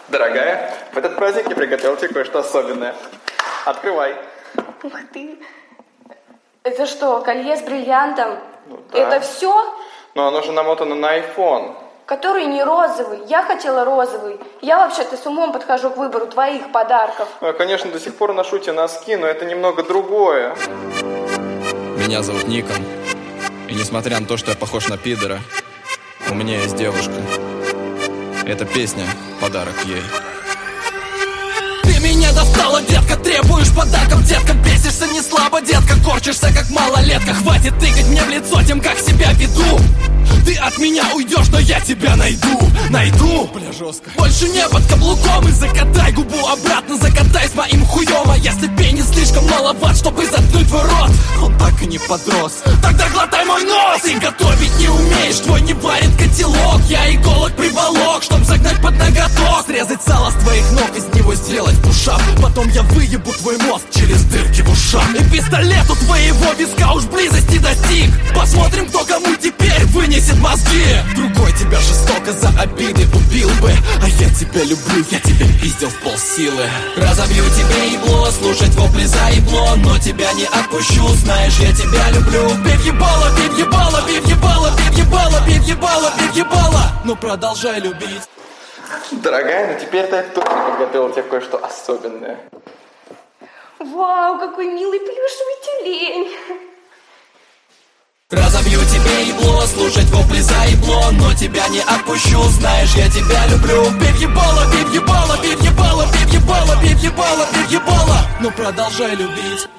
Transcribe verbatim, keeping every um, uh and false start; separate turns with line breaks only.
Дорогая, в этот праздник я приготовил тебе кое-что особенное. Открывай.
Ух ты. Это что, колье с бриллиантом?
Ну, да.
Это все?
Но оно же намотано на айфон.
Который не розовый. Я хотела розовый. Я вообще-то с умом подхожу к выбору твоих подарков.
Я, конечно, до сих пор ношу те носки, но это немного другое.
Меня зовут Никон. И несмотря на то, что я похож на пидора, у меня есть девушка. Эта песня — подарок ей.
Ты меня достала, детка, требуешь подарков, детка. Бесишься не слабо, детка, корчишься как малолетка. Хватит тыкать мне в лицо тем, как себя веду. Ты от меня уйдешь, но я тебя найду. Найду, бля, жестко. Больше не под каблуком и закатай губу обратно, закатай с моим хуем. А если пенис слишком маловат, чтобы заткнуть твой рот, он так и не подрос. Тогда глотай мой нос. И готовить не умеешь, твой не варит котелок. Я иголок приволок, чтоб загнать под ноготок. Срезать сало с твоих ног, из него сделать пушап. Потом я выебу твой мозг через дырки в ушах. И пистолет у твоего виска уж близости достиг. Посмотрим, кто кому теперь вынесет мозги. Другой тебя жестоко за обиды убил бы, а я тебя люблю, я тебя пиздил в полсилы. Разобью тебе ебло, слушать вопли за ебло, но тебя не отпущу, знаешь, я тебя люблю. Бей в ебало, бей в ебало, бей в ебало, бей в ебало, бей в ебало, бей в ебало. Ну продолжай любить.
Дорогая, ну теперь-то я точно подготовил тебе кое-что особенное.
Вау, какой милый плюшевый тюлень.
Разобью тебе ебло, слушать вопли за ебло, но тебя не отпущу, знаешь, я тебя люблю. Бей в ебало, бей в ебало, бей в ебало, бей в ебало, бей в ебало, бей в ебало. Ну продолжай любить.